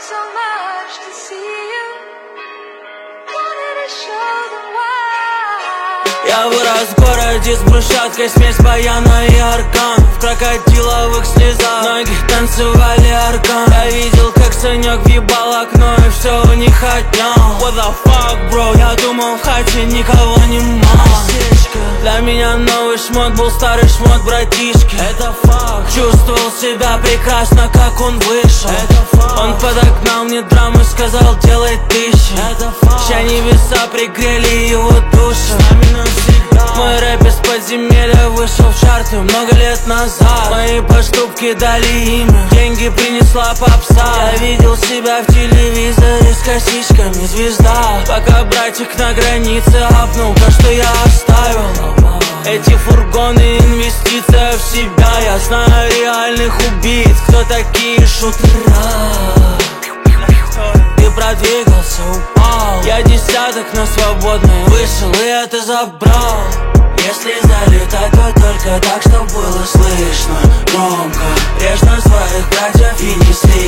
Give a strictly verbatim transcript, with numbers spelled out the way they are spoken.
so much to see you. Wanted to show them why. Я вырос в городе с брусчаткой, смесь баяна и аркан. В крокодиловых слезах ноги танцевали аркан. Я видел, как Санек въебал окно, и все у них отнял. What the fuck, bro, я думал, в хате никого не мало. Для меня новый шмот был старый шмот братишки. Это факт. Чувствовал себя прекрасно, как он вышел. Это факт. Он подогнал мне драму и сказал, делай тысячи. Это факт. Ща небеса пригрели его душу. Мой рэп из подземелья вышел в чарты много лет назад. Мои поступки дали имя, деньги принесла попса. Я видел себя в телевизоре с косичками звезда. Пока братик на границе апнул то, что я оставил. Эти фургоны инвестиция в себя. Я знаю реальных убийц, кто такие шутера. Ты продвигался, упал. Я десяток на свободный вышел и это забрал. Если залетать, то только так, чтоб было слышно громко. Режь на своих братьев и не слишком.